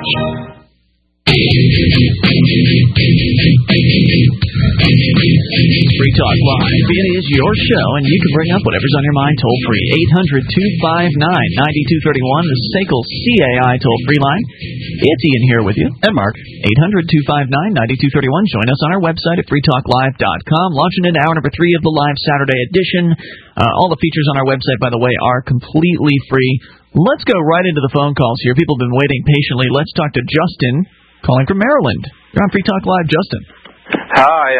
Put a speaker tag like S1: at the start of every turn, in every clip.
S1: Free Talk Live. It is your show, and you can bring up whatever's on your mind toll-free. 800-259-9231, the SACL CAI toll-free line. It's Ian here with you.
S2: And Mark.
S1: 800-259-9231. Join us on our website at freetalklive.com. Launching into hour number 3 of the live Saturday edition. All the features on our website, by the way, are completely free. Let's go right into the phone calls here. People have been waiting patiently. Let's talk to Justin, calling from Maryland. You're on Free Talk Live, Justin.
S3: Hi.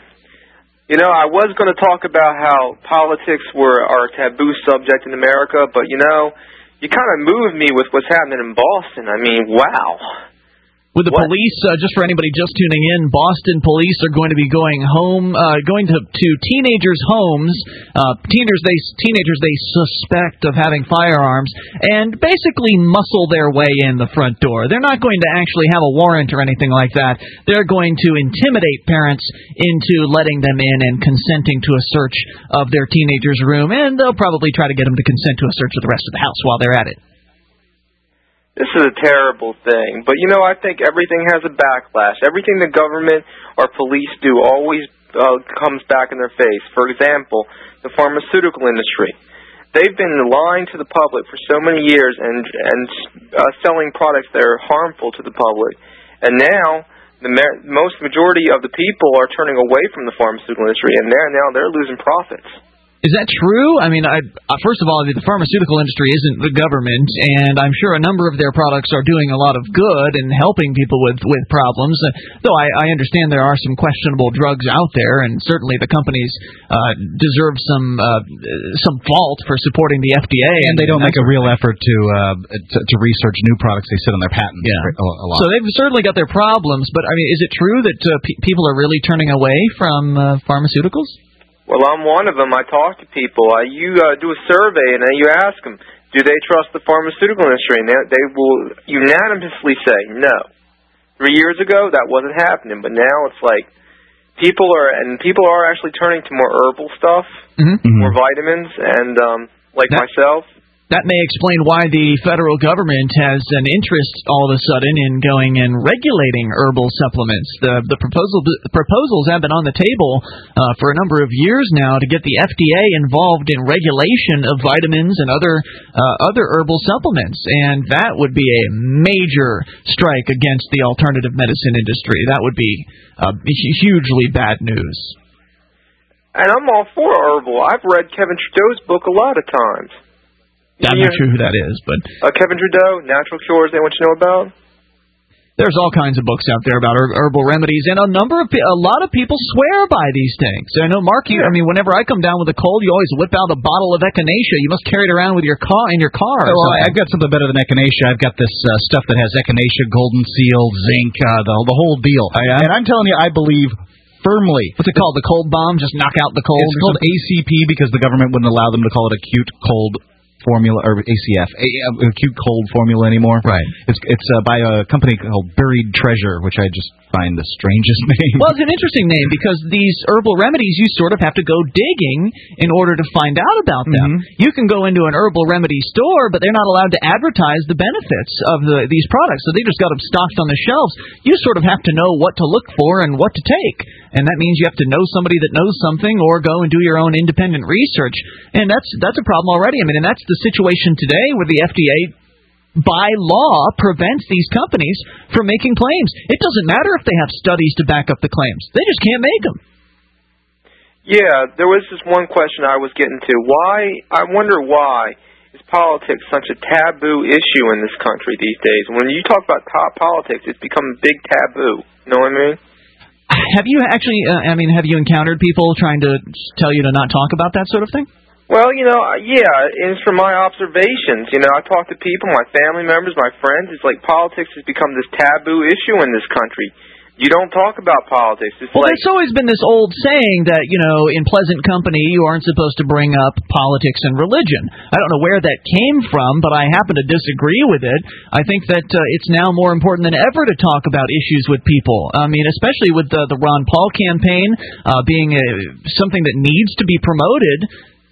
S3: I was going to talk about how politics are a taboo subject in America, but, you kind of moved me with what's happening in Boston. I mean, wow.
S1: With the police, just for anybody just tuning in, Boston police are going to be going to teenagers' homes, teenagers they suspect of having firearms, and basically muscle their way in the front door. They're not going to actually have a warrant or anything like that. They're going to intimidate parents into letting them in and consenting to a search of their teenager's room, and they'll probably try to get them to consent to a search of the rest of the house while they're at it.
S3: This is a terrible thing, but I think everything has a backlash. Everything the government or police do always comes back in their face. For example, the pharmaceutical industry. They've been lying to the public for so many years and selling products that are harmful to the public. And now the majority of the people are turning away from the pharmaceutical industry, and they're losing profits.
S1: Is that true? I mean, first of all, the pharmaceutical industry isn't the government, and I'm sure a number of their products are doing a lot of good and helping people with problems. Though I understand there are some questionable drugs out there, and certainly the companies deserve some fault for supporting the FDA.
S2: And they don't make a real effort to research new products. They sit on their patents a lot.
S1: So they've certainly got their problems, but I mean, is it true that people are really turning away from pharmaceuticals?
S3: Well, I'm one of them. I talk to people. You do a survey, and then you ask them, do they trust the pharmaceutical industry? And they will unanimously say no. 3 years ago, that wasn't happening, but now it's like people are actually turning to more herbal stuff, more vitamins, and myself.
S1: That may explain why the federal government has an interest all of a sudden in going and regulating herbal supplements. The proposals have been on the table for a number of years now to get the FDA involved in regulation of vitamins and other herbal supplements, and that would be a major strike against the alternative medicine industry. That would be hugely bad news.
S3: And I'm all for herbal. I've read Kevin Trudeau's book a lot of times.
S1: I'm not sure who that is, but
S3: Kevin Trudeau, Natural Cures, they want you to know about?
S1: There's all kinds of books out there about herbal remedies, and a lot of people swear by these things. I know, Mark, whenever I come down with a cold, you always whip out a bottle of Echinacea. You must carry it around with your in your car.
S2: Well, I've got something better than Echinacea. I've got this stuff that has Echinacea, Golden Seal, zinc, the whole deal. And I'm telling you, I believe firmly.
S1: What's it called? The cold bomb? Just knock out the cold?
S2: It's called ACP because the government wouldn't allow them to call it acute cold formula, or ACF, acute cold formula anymore.
S1: Right.
S2: It's by a company called Buried Treasure, which I just find the strangest name.
S1: Well, it's an interesting name because these herbal remedies, you sort of have to go digging in order to find out about them. You can go into an herbal remedy store, but they're not allowed to advertise the benefits of these products, so they just got them stocked on the shelves. You sort of have to know what to look for and what to take, and that means you have to know somebody that knows something or go and do your own independent research, and that's a problem already. I mean, and that's the situation today where the FDA, by law, prevents these companies from making claims. It doesn't matter if they have studies to back up the claims. They just can't make them.
S3: Yeah, there was this one question I was getting to. I wonder why is politics such a taboo issue in this country these days? When you talk about politics, it's become a big taboo. You know what I mean?
S1: Have you actually, have you encountered people trying to tell you to not talk about that sort of thing?
S3: Well, it's from my observations. I talk to people, my family members, my friends. It's like politics has become this taboo issue in this country. You don't talk about politics.
S1: There's always been this old saying that, in pleasant company, you aren't supposed to bring up politics and religion. I don't know where that came from, but I happen to disagree with it. I think that it's now more important than ever to talk about issues with people. I mean, especially with the Ron Paul campaign being something that needs to be promoted.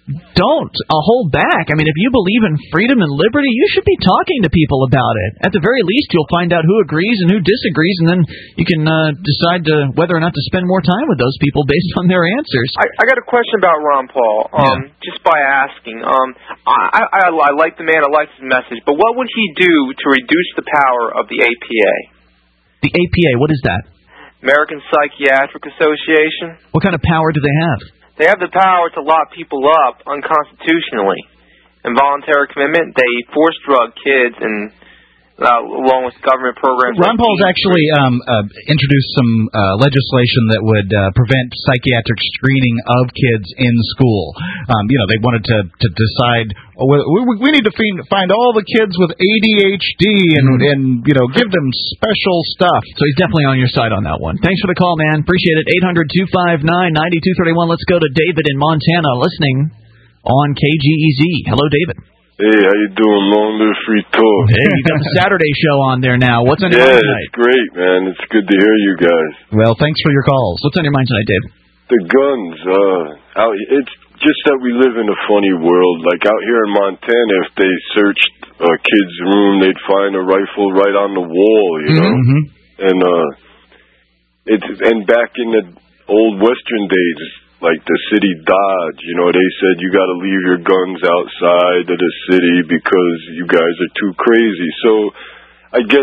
S1: don't hold back. I mean, if you believe in freedom and liberty, you should be talking to people about it. At the very least, you'll find out who agrees and who disagrees, and then you can decide whether or not to spend more time with those people based on their answers.
S3: I got a question about Ron Paul. Just by asking, I like the man, I like his message, but what would he do to reduce the power of the APA?
S1: The APA, what is that?
S3: American Psychiatric Association.
S1: What kind of power do they have?
S3: They have the power to lock people up unconstitutionally. Involuntary commitment, they force drug kids and along with government programs.
S2: Ron Paul's actually introduced some legislation that would prevent psychiatric screening of kids in school. They wanted to decide, we need to find all the kids with ADHD and give them special stuff.
S1: So he's definitely on your side on that one. Thanks for the call, man. Appreciate it. 800-259-9231. Let's go to David in Montana listening on KGEZ. Hello, David.
S4: Hey, how you doing? Long live free talk.
S1: Hey, you got the Saturday show on there now. What's on your mind tonight?
S4: It's great, man. It's good to hear you guys.
S2: Well, thanks for your calls.
S1: What's on your mind tonight, Dave?
S4: The guns. It's just that we live in a funny world. Like out here in Montana, if they searched a kid's room, they'd find a rifle right on the wall, you know? And back in the old Western days, like the city Dodge, they said you got to leave your guns outside of the city because you guys are too crazy. So I guess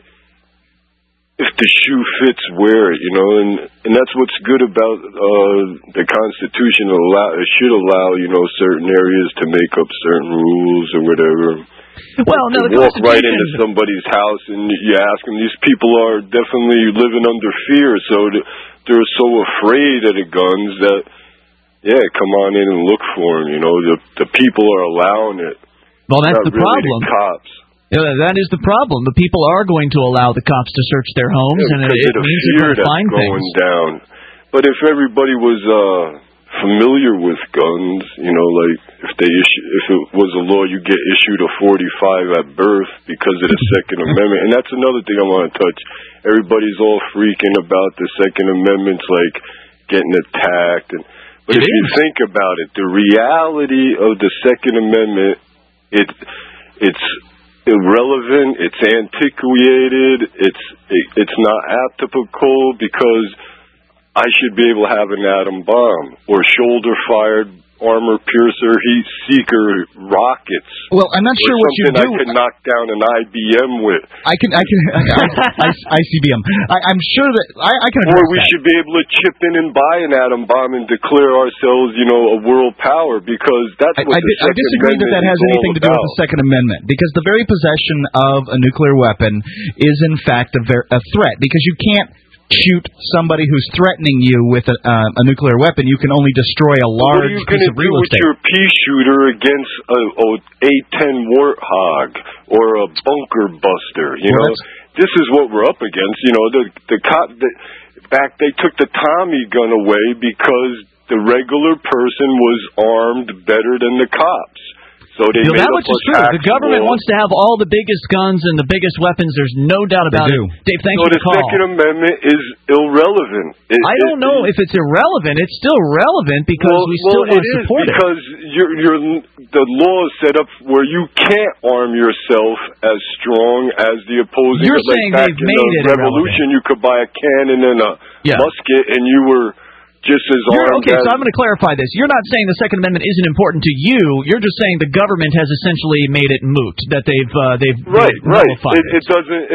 S4: if the shoe fits, wear it, and that's what's good about the Constitution. It should allow, certain areas to make up certain rules or whatever.
S1: Well, no, the
S4: walk
S1: Constitution...
S4: right into somebody's house and you ask them, these people are definitely living under fear, so they're so afraid of the guns that, come on in and look for them. The people are allowing it.
S1: Well, that's
S4: not
S1: the
S4: really
S1: problem.
S4: The cops.
S1: Yeah, that is the problem. The people are going to allow the cops to search their homes, and it means they're going to find things.
S4: Down. But if everybody was familiar with guns, like if it was a law, you get issued a .45 at birth because of the Second Amendment, and that's another thing I want to touch. Everybody's all freaking about the Second Amendment's like getting attacked, but if you think about it, the reality of the Second Amendment, it's irrelevant, it's antiquated, it's not applicable because I should be able to have an atom bomb or shoulder-fired armor piercer, heat seeker rockets.
S2: Well, I'm not sure what you do.
S4: I could knock down an IBM with. ICBM.
S2: I'm sure that I can.
S4: Or we should be able to chip in and buy an atom bomb and declare ourselves, a world power, because that's what
S2: I disagree that has anything to do with the Second Amendment, because the very possession of a nuclear weapon is in fact a threat, because you can't shoot somebody who's threatening you with a nuclear weapon. You can only destroy a large piece of real estate. What are you going to do with your pea shooter against a A-10 Warthog or a bunker buster?
S4: This is what we're up against. The cop they took the Tommy gun away because the regular person was armed better than the cops. So they made
S1: that much is true. The government wants to have all the biggest guns and the biggest weapons. There's no doubt about it. Dave, thanks for the call.
S4: So the Second Amendment is irrelevant.
S1: I don't know if it's irrelevant. It's still relevant because we still want to support it.
S4: Because the law is set up where you can't arm yourself as strong as the opposing.
S1: You're saying they've made it
S4: Revolution, you could buy a cannon and a musket, and you were just as armed.
S1: Okay, so I'm going to clarify this. You're not saying the Second Amendment isn't important to you. You're just saying the government has essentially made it moot, that they've nullified it.
S4: It doesn't.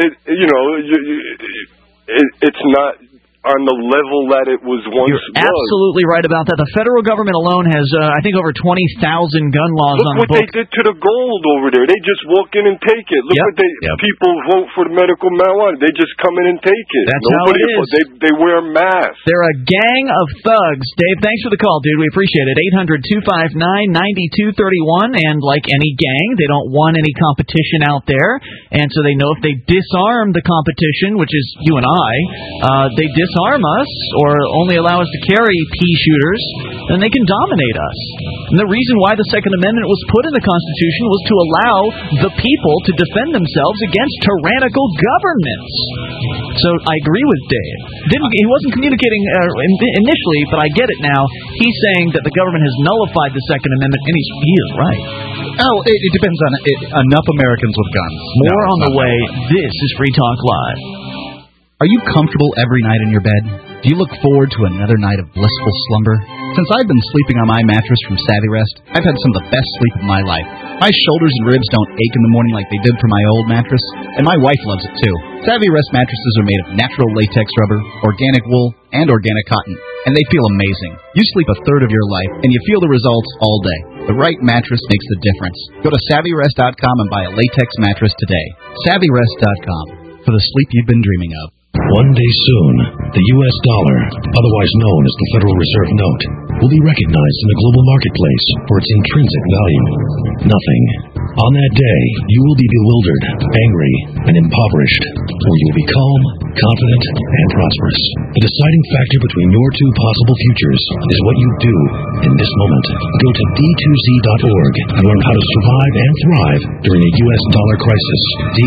S4: It's not on the level that it was once.
S1: You're absolutely right about that. The federal government alone has, I think, over 20,000 gun laws on the books.
S4: Look what they did to the gold over there. They just walk in and take it. Look what people vote for the medical marijuana. They just come in and take it.
S1: That's how it is.
S4: They wear masks.
S1: They're a gang of thugs. Dave, thanks for the call, dude. We appreciate it. 800-259-9231. And like any gang, they don't want any competition out there. And so they know if they disarm the competition, which is you and I, they disarm disarm us or only allow us to carry pea shooters, then they can dominate us. And the reason why the Second Amendment was put in the Constitution was to allow the people to defend themselves against tyrannical governments. So I agree with Dave. He wasn't communicating initially, but I get it now. He's saying that the government has nullified the Second Amendment, and he is right.
S2: Oh, it depends on enough Americans with guns.
S1: More on the way. This is Free Talk Live.
S2: Are you comfortable every night in your bed? Do you look forward to another night of blissful slumber? Since I've been sleeping on my mattress from Savvy Rest, I've had some of the best sleep of my life. My shoulders and ribs don't ache in the morning like they did for my old mattress, and my wife loves it too. Savvy Rest mattresses are made of natural latex rubber, organic wool, and organic cotton, and they feel amazing. You sleep a third of your life, and you feel the results all day. The right mattress makes the difference. Go to SavvyRest.com and buy a latex mattress today. SavvyRest.com, for the sleep you've been dreaming of.
S5: One day soon, the U.S. dollar, otherwise known as the Federal Reserve Note, will be recognized in the global marketplace for its intrinsic value. Nothing. On that day, you will be bewildered, angry, and impoverished, or you will be calm, confident, and prosperous. The deciding factor between your two possible futures is what you do in this moment. Go to D2Z.org and learn how to survive and thrive during a U.S. dollar crisis.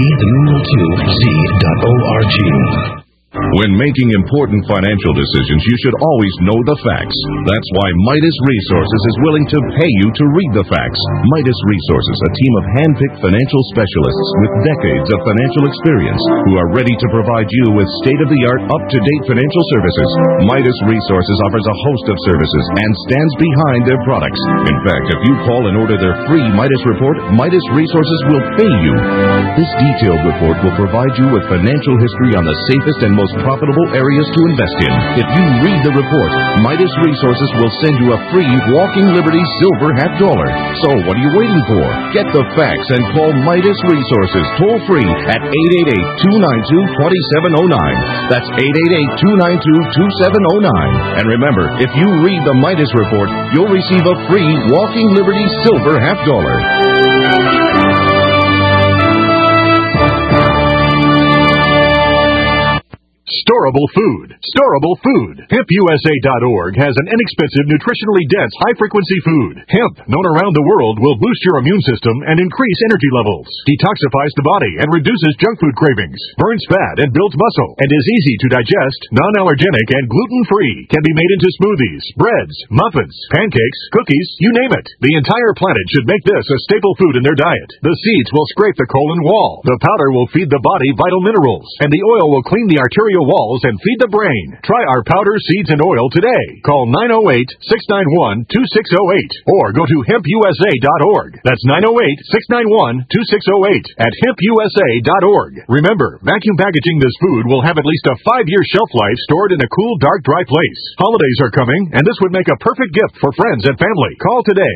S5: D2Z.org.
S6: When making important financial decisions, you should always know the facts. That's why Midas Resources is willing to pay you to read the facts. Midas Resources, a team of hand-picked financial specialists with decades of financial experience who are ready to provide you with state-of-the-art, up-to-date financial services. Midas Resources offers a host of services and stands behind their products. In fact, if you call and order their free Midas report, Midas Resources will pay you. This detailed report will provide you with financial history on the safest and most profitable areas to invest in. If you read the report, Midas Resources will send you a free Walking Liberty silver $50. So what are you waiting for? Get the facts and call Midas Resources toll free at 888-292-2709. That's 888-292-2709. And remember, if you read the Midas report, you'll receive a free Walking Liberty silver $50.
S7: Storable food. Storable food. HempUSA.org has an inexpensive, nutritionally dense, high-frequency food. Hemp, known around the world, will boost your immune system and increase energy levels, detoxifies the body and reduces junk food cravings, burns fat and builds muscle, and is easy to digest, non-allergenic, and gluten-free. Can be made into smoothies, breads, muffins, pancakes, cookies, you name it. The entire planet should make this a staple food in their diet. The seeds will scrape the colon wall. The powder will feed the body vital minerals, and the oil will clean the arterial walls and feed the brain. Try our powder, seeds, and oil today. Call 908-691-2608 or go to hempusa.org. That's 908-691-2608 at hempusa.org. Remember, vacuum packaging this food will have at least a 5-year shelf life stored in a cool, dark, dry place. Holidays are coming, and this would make a perfect gift for friends and family. Call today,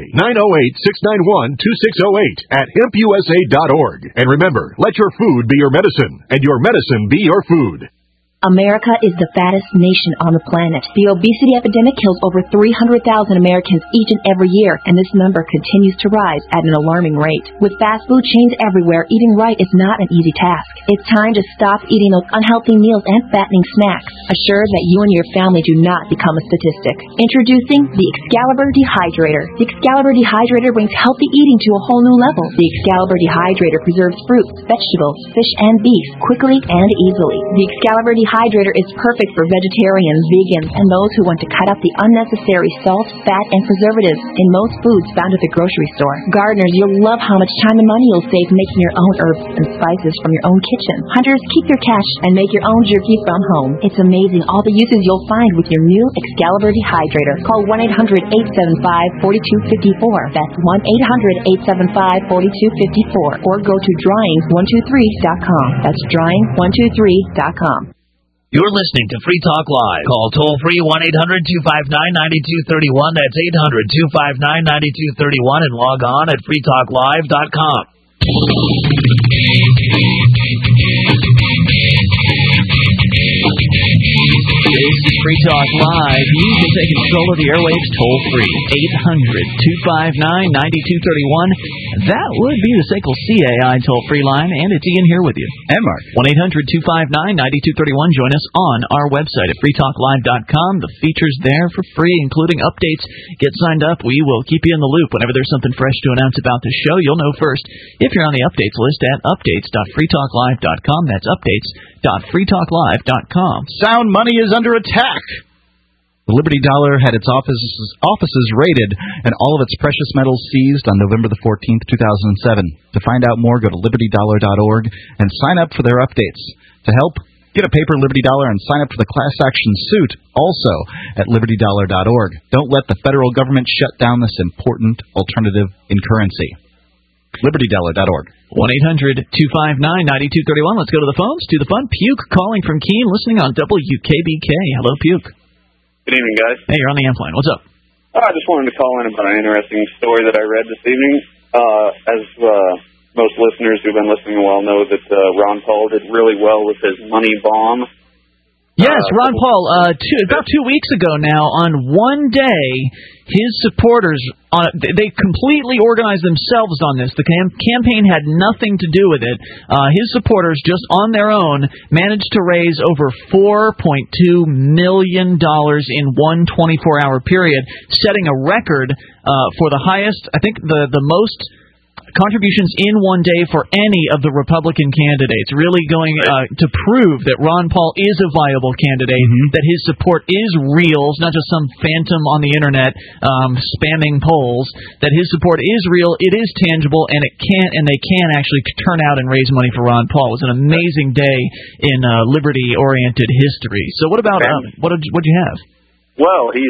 S7: 908-691-2608 at hempusa.org. And remember, let your food be your medicine, and your medicine be your food.
S8: America is the fattest nation on the planet. The obesity epidemic kills over 300,000 Americans each and every year, and this number continues to rise at an alarming rate. With fast food chains everywhere, eating right is not an easy task. It's time to stop eating those unhealthy meals and fattening snacks. Assure that you and your family do not become a statistic. Introducing the Excalibur Dehydrator. The Excalibur Dehydrator brings healthy eating to a whole new level. The Excalibur Dehydrator preserves fruits, vegetables, fish, and beef quickly and easily. The Excalibur Dehydrator is perfect for vegetarians, vegans, and those who want to cut out the unnecessary salt, fat, and preservatives in most foods found at the grocery store. Gardeners, you'll love how much time and money you'll save making your own herbs and spices from your own kitchen. Hunters, keep your cash and make your own jerky from home. It's amazing all the uses you'll find with your new Excalibur Dehydrator. Call 1-800-875-4254. That's 1-800-875-4254. Or go to drawing123.com. That's drawing123.com.
S9: You're listening to Free Talk Live. Call toll-free 1-800-259-9231. That's 800-259-9231 and log on at freetalklive.com.
S1: This is Free Talk Live. You can take control of the airwaves toll-free. 800-259-9231. That would be the SACL CAI toll-free line, and it's Ian here with you.
S2: And Mark.
S1: 1-800-259-9231. Join us on our website at freetalklive.com. The features there for free, including updates. Get signed up. We will keep you in the loop. Whenever there's something fresh to announce about the show, you'll know first if you're on the updates list at updates.freetalklive.com. That's updates.freetalklive.com.
S2: Sound money is under attack. The Liberty Dollar had its offices raided and all of its precious metals seized on November the 14th, 2007. To find out more, go to libertydollar.org and sign up for their updates. To help, get a paper Liberty Dollar and sign up for the class action suit, also at libertydollar.org. Don't let the federal government shut down this important alternative in currency. libertydollar.org.
S1: 1-800-259-9231. Let's go to the phones. To the fun. Puke calling from Keene, listening on WKBK. Hello, Puke.
S10: Good evening, guys.
S1: Hey, you're on the amp line. What's up?
S10: I just wanted to call in about an interesting story that I read this evening. As most listeners who've been listening well know that Ron Paul did really well with his money bomb.
S1: Yes, Ron Paul, about 2 weeks ago now, on one day, his supporters, they completely organized themselves on this. The campaign had nothing to do with it. His supporters, just on their own, managed to raise over $4.2 million in one 24-hour period, setting a record for the highest, I think the most contributions in one day for any of the Republican candidates, really going to prove that Ron Paul is a viable candidate, that his support is real, it's not just some phantom on the internet spamming polls, that his support is real, it is tangible, and they can actually turn out and raise money for Ron Paul. It was an amazing day in liberty-oriented history. So what about, what'd you have?
S10: Well, he's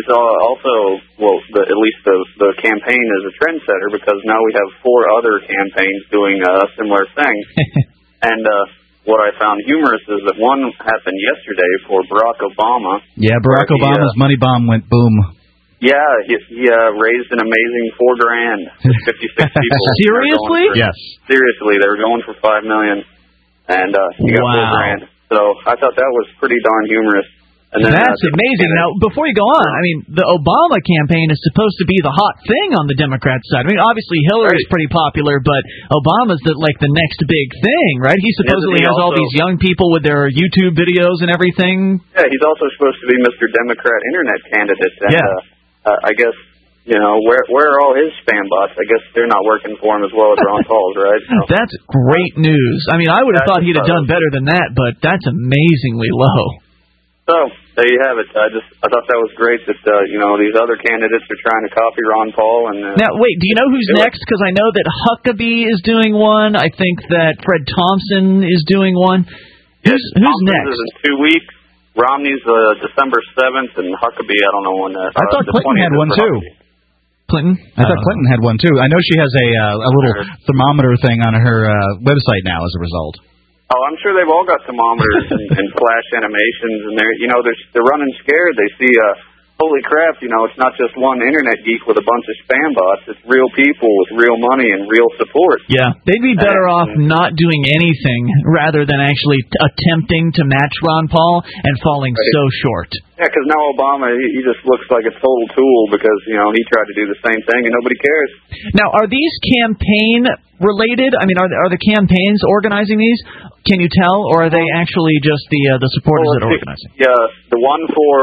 S10: at least the campaign is a trendsetter, because now we have 4 other campaigns doing a similar thing. And what I found humorous is that one happened yesterday for Barack Obama.
S2: Yeah, Barack Obama's money bomb went boom.
S10: Yeah, he raised an amazing $4,000. 56 people.
S1: Seriously?
S2: Yes.
S10: Seriously, they were going for $5 million, and he got $4,000. So I thought that was pretty darn humorous. And then,
S1: that's amazing. Now, before you go on, I mean, the Obama campaign is supposed to be the hot thing on the Democrat side. I mean, obviously Hillary's pretty popular, but Obama's the next big thing, right? He supposedly has all these young people with their YouTube videos and everything.
S10: Yeah, he's also supposed to be Mr. Democrat Internet candidate. And, I guess, where are all his spam bots? I guess they're not working for him as well as Ron Paul's, right? So.
S1: That's great news. I mean, I would have thought he'd have done better than that, but that's amazingly low.
S10: So, there you have it. I thought that was great that, these other candidates are trying to copy Ron Paul. And
S1: now, wait, do you know who's next? Because I know that Huckabee is doing one. I think that Fred Thompson is doing one.
S10: Yes,
S1: who's next?
S10: Is in 2 weeks. Romney's December 7th, and Huckabee, I don't know when that.
S2: I thought Clinton had one, too.
S1: Clinton?
S2: I thought Clinton had one, too. I know she has a little thermometer thing on her website now as a result.
S10: Oh, I'm sure they've all got thermometers and flash animations, and they're running scared. They see, holy crap, it's not just one internet geek with a bunch of spam bots. It's real people with real money and real support.
S1: Yeah, they'd be better off not doing anything rather than actually attempting to match Ron Paul and falling so short.
S10: Yeah, because now Obama, he just looks like a total tool because, he tried to do the same thing and nobody cares.
S1: Now, are these campaign-related? I mean, are the campaigns organizing these? Can you tell, or are they actually just the supporters that are organizing?
S10: Yeah, the one for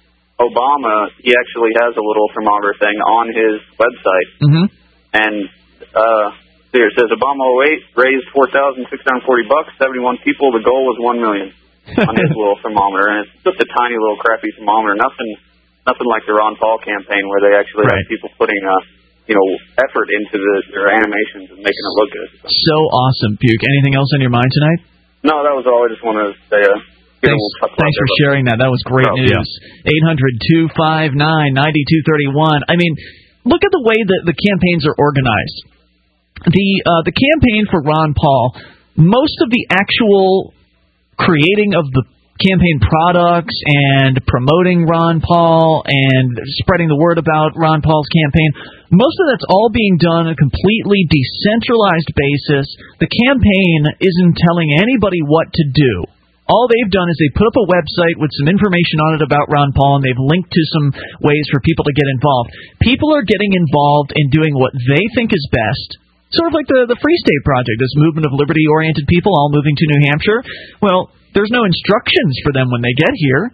S10: Obama, he actually has a little thermometer thing on his website. Mm-hmm. And here it says, Obama 08 raised $4,640, 71 people. The goal was $1 million. On his little thermometer, and it's just a tiny little crappy thermometer. Nothing like the Ron Paul campaign where they actually have people putting effort into their animations and making it look good.
S1: So awesome, Puke. Anything else on your mind tonight?
S10: No, that was all. I just wanted to say.
S1: Thanks for sharing that. That was great news. 800-259-9231. I mean, look at the way that the campaigns are organized. The campaign for Ron Paul, most of the actual creating of the campaign products and promoting Ron Paul and spreading the word about Ron Paul's campaign, most of that's all being done on a completely decentralized basis. The campaign isn't telling anybody what to do. All they've done is they put up a website with some information on it about Ron Paul, and they've linked to some ways for people to get involved. People are getting involved in doing what they think is best, Sort of like the Free State Project, this movement of liberty-oriented people all moving to New Hampshire. Well, there's no instructions for them when they get here.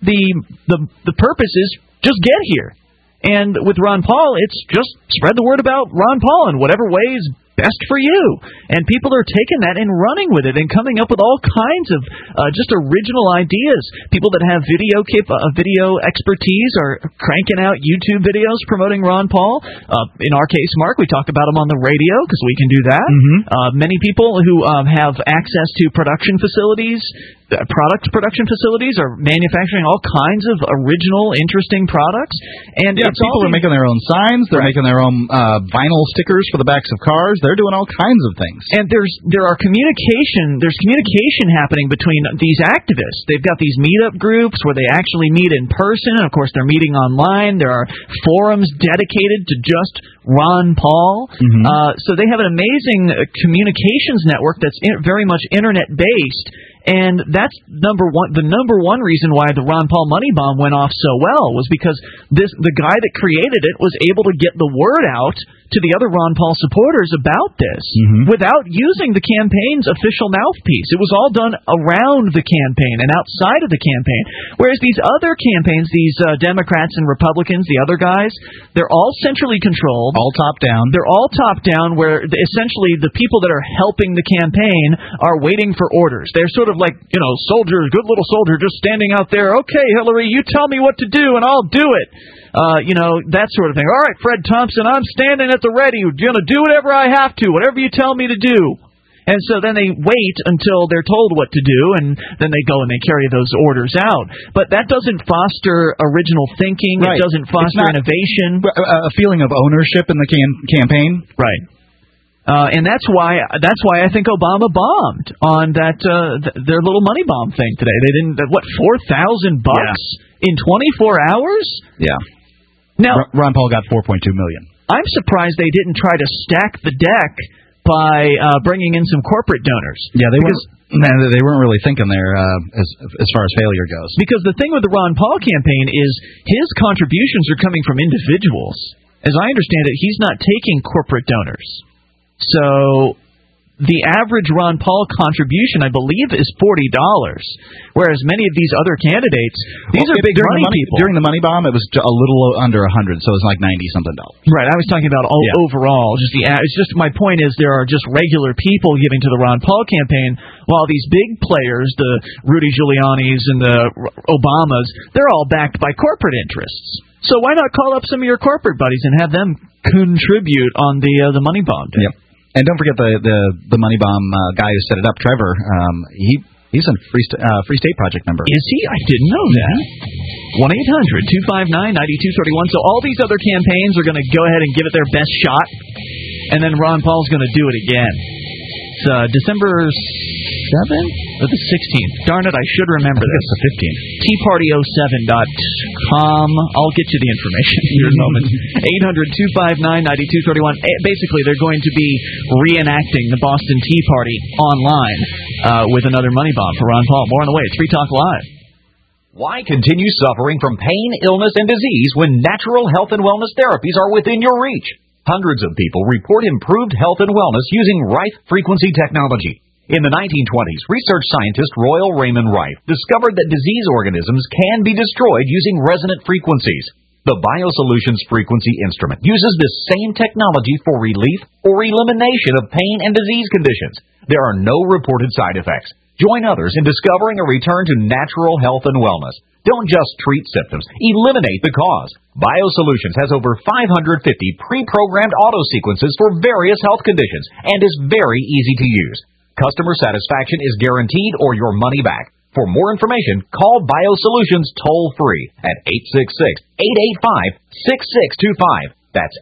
S1: The purpose is just get here. And with Ron Paul, it's just spread the word about Ron Paul in whatever way is best for you. And people are taking that and running with it and coming up with all kinds of just original ideas. People that have video expertise are cranking out YouTube videos promoting Ron Paul. In our case, Mark, we talk about him on the radio because we can do that. Many people who have access to production facilities, production facilities, are manufacturing all kinds of original, interesting products. And
S2: people are making their own signs. They're making their own vinyl stickers for the backs of cars. They're doing all kinds of things.
S1: And there's communication happening between these activists. They've got these meetup groups where they actually meet in person, and of course they're meeting online. There are forums dedicated to just Ron Paul. So they have an amazing communications network that's very much internet-based. And that's the number one reason why the Ron Paul money bomb went off so well was because the guy that created it was able to get the word out to the other Ron Paul supporters about this without using the campaign's official mouthpiece. It was all done around the campaign and outside of the campaign. Whereas these other campaigns, these Democrats and Republicans, the other guys, they're all centrally controlled.
S2: All top down.
S1: They're all top down where essentially the people that are helping the campaign are waiting for orders. They're sort of like, soldiers, good little soldier just standing out there. Okay, Hillary, you tell me what to do and I'll do it. That sort of thing. All right, Fred Thompson, I'm standing at the ready. You're going to do whatever I have to, whatever you tell me to do. And so then they wait until they're told what to do, and then they go and they carry those orders out. But that doesn't foster original thinking. Right. It doesn't foster innovation.
S2: A feeling of ownership in the campaign.
S1: Right. And that's why I think Obama bombed on that their little money bomb thing today. They didn't $4,000 in 24 hours?
S2: Yeah.
S1: Now
S2: Ron Paul got $4.2 million.
S1: I'm surprised they didn't try to stack the deck by bringing in some corporate donors.
S2: Yeah, they weren't really thinking there as far as failure goes.
S1: Because the thing with the Ron Paul campaign is his contributions are coming from individuals. As I understand it, he's not taking corporate donors. So the average Ron Paul contribution, I believe, is $40, whereas many of these other candidates, these are big money people.
S2: During the money bomb, it was a little under 100, so it was like $90-something.
S1: Right, I was talking about overall. It's just my point is there are just regular people giving to the Ron Paul campaign, while these big players, the Rudy Giuliani's and the Obamas, they're all backed by corporate interests. So why not call up some of your corporate buddies and have them contribute on the money bomb thing?
S2: Yep. And don't forget the money bomb guy who set it up, Trevor. He's a Free State Project member.
S1: Is he? I didn't know that. 1-800-259-9231. So all these other campaigns are going to go ahead and give it their best shot, and then Ron Paul's going to do it again. It's December 7th or the 16th. Darn it, I should remember this.
S2: It's the 15th.
S1: TeaParty07.com. I'll get you the information in a moment. 800-259-9231. Basically, they're going to be reenacting the Boston Tea Party online with another money bomb for Ron Paul. More on the way. It's Free Talk Live.
S11: Why continue suffering from pain, illness, and disease when natural health and wellness therapies are within your reach? Hundreds of people report improved health and wellness using Rife frequency technology. In the 1920s, research scientist Royal Raymond Rife discovered that disease organisms can be destroyed using resonant frequencies. The BioSolutions frequency instrument uses this same technology for relief or elimination of pain and disease conditions. There are no reported side effects. Join others in discovering a return to natural health and wellness. Don't just treat symptoms, eliminate the cause. BioSolutions has over 550 pre-programmed auto-sequences for various health conditions and is very easy to use. Customer satisfaction is guaranteed or your money back. For more information, call BioSolutions toll-free at 866-885-6625. That's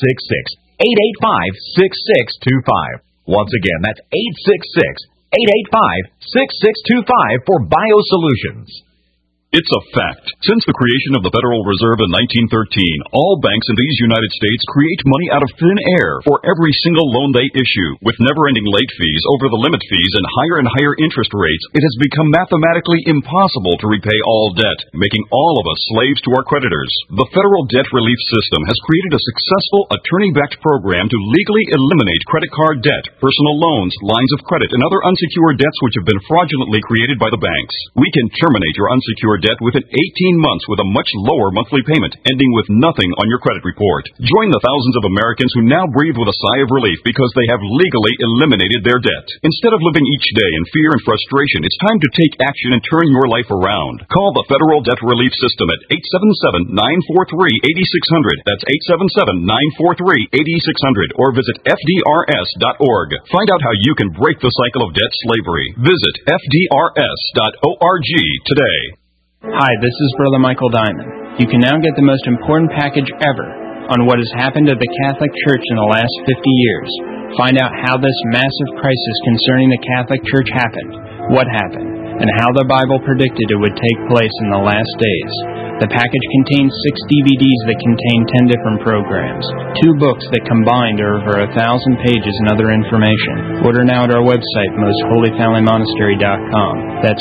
S11: 866-885-6625. Once again, that's 866-885-6625 for BioSolutions.
S12: It's a fact. Since the creation of the Federal Reserve in 1913, all banks in these United States create money out of thin air for every single loan they issue. With never-ending late fees, over-the-limit fees, and higher interest rates, it has become mathematically impossible to repay all debt, making all of us slaves to our creditors. The Federal Debt Relief System has created a successful attorney-backed program to legally eliminate credit card debt, personal loans, lines of credit, and other unsecured debts which have been fraudulently created by the banks. We can terminate your unsecured debt within 18 months with a much lower monthly payment, ending with nothing on your credit report. Join the thousands of Americans who now breathe with a sigh of relief because they have legally eliminated their debt. Instead of living each day in fear and frustration, it's time to take action and turn your life around. Call the Federal Debt Relief System at 877-943-8600. That's 877-943-8600. Or visit FDRS.org. Find out how you can break the cycle of debt slavery. Visit FDRS.org today.
S13: Hi, this is Brother Michael Diamond. You can now get the most important package ever on what has happened to the Catholic Church in the last 50 years. Find out how this massive crisis concerning the Catholic Church happened, what happened, and how the Bible predicted it would take place in the last days. The package contains 6 DVDs that contain 10 different programs, 2 books that combined are over 1,000 pages and other information. Order now at our website, mostholyfamilymonastery.com. That's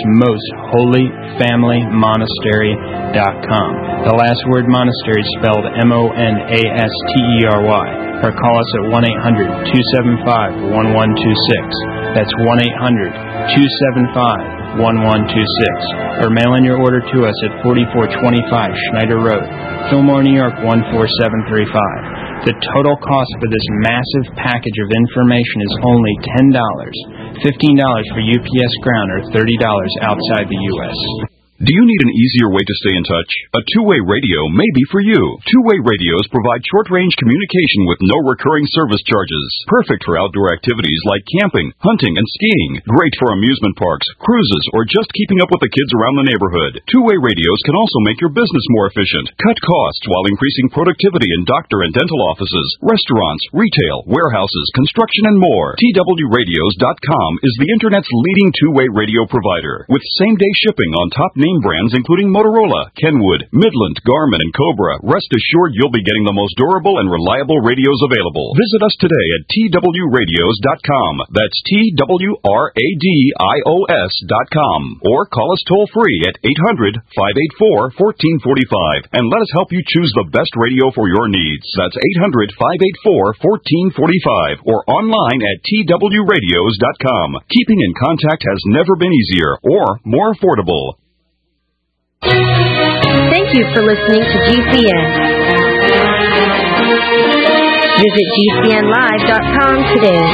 S13: mostholyfamilymonastery.com. The last word monastery is spelled MONASTERY. Or call us at 1-800-275-1126. That's 1-800-275-1126. Or mail in your order to us at 4425 Schneider Road, Fillmore, New York 14735. The total cost for this massive package of information is only $10, $15 for UPS Ground, or $30 outside the U.S.
S12: Do you need an easier way to stay in touch? A two-way radio may be for you. Two-way radios provide short-range communication with no recurring service charges. Perfect for outdoor activities like camping, hunting, and skiing. Great for amusement parks, cruises, or just keeping up with the kids around the neighborhood. Two-way radios can also make your business more efficient. Cut costs while increasing productivity in doctor and dental offices, restaurants, retail, warehouses, construction, and more. TWRadios.com is the Internet's leading two-way radio provider. With same-day shipping on top name brands including Motorola, Kenwood, Midland, Garmin, and Cobra, rest assured you'll be getting the most durable and reliable radios available. Visit us today at TWRadios.com. That's TWRADIOS.com. Or call us toll-free at 800-584-1445 and let us help you choose the best radio for your needs. That's 800-584-1445 or online at TWRadios.com. Keeping in contact has never been easier or more affordable.
S14: Thank you for listening to GCN. Visit GCNlive.com today.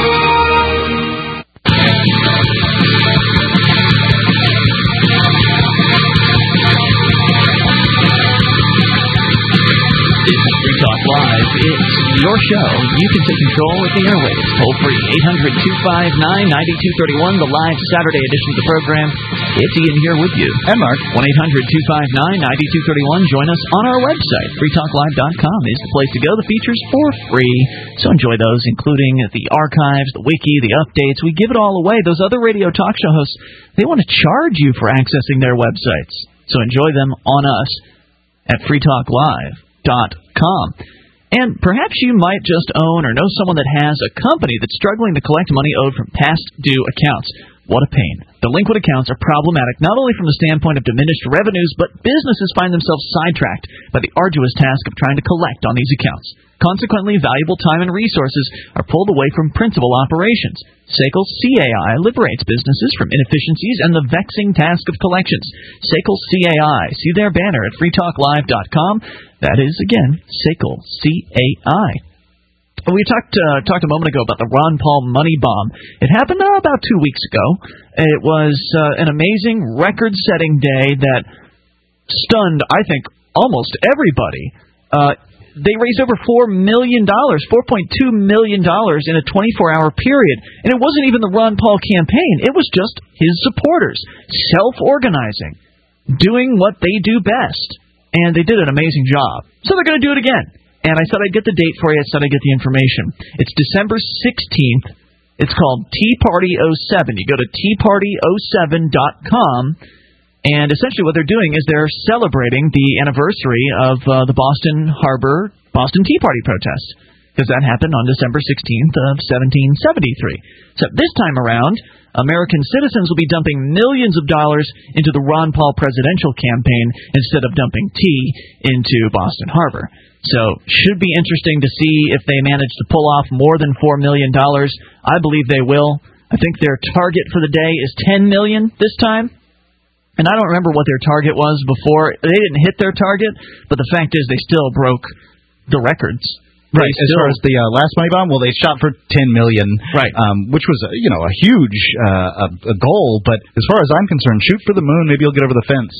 S1: Free Talk Live. It's your show. You can take control of the airwaves. Toll free 800-259-9231, the live Saturday edition of the program. It's Ian here with you. And Mark. 1-800-259-9231. Join us on our website. freetalklive.com is the place to go. The features for free. So enjoy those, including the archives, the wiki, the updates. We give it all away. Those other radio talk show hosts, they want to charge you for accessing their websites. So enjoy them on us at freetalklive.com. And perhaps you might just own or know someone that has a company that's struggling to collect money owed from past due accounts. What a pain. Delinquent accounts are problematic not only from the standpoint of diminished revenues, but businesses find themselves sidetracked by the arduous task of trying to collect on these accounts. Consequently, valuable time and resources are pulled away from principal operations. SACL CAI liberates businesses from inefficiencies and the vexing task of collections. SACL CAI. See their banner at freetalklive.com. That is, again, SACL CAI. We talked a moment ago about the Ron Paul money bomb. It happened about 2 weeks ago. It was an amazing, record-setting day that stunned, I think, almost everybody. They raised over $4 million, $4.2 million in a 24-hour period. And it wasn't even the Ron Paul campaign. It was just his supporters, self-organizing, doing what they do best. And they did an amazing job. So they're going to do it again. And I said I'd get the date for you. I said I'd get the information. It's December 16th. It's called Tea Party 07. You go to teaparty07.com. And essentially what they're doing is they're celebrating the anniversary of the Boston Harbor Boston Tea Party protest, because that happened on December 16th of 1773. So this time around, American citizens will be dumping millions of dollars into the Ron Paul presidential campaign instead of dumping tea into Boston Harbor. So should be interesting to see if they manage to pull off more than $4 million. I believe they will. I think their target for the day is $10 million this time. And I don't remember what their target was before. They didn't hit their target, but the fact is they still broke the records.
S2: Right, as far as the last money bomb, well, they shot for $10 million, right? Which was a huge a goal. But as far as I'm concerned, shoot for the moon. Maybe you'll get over the fence.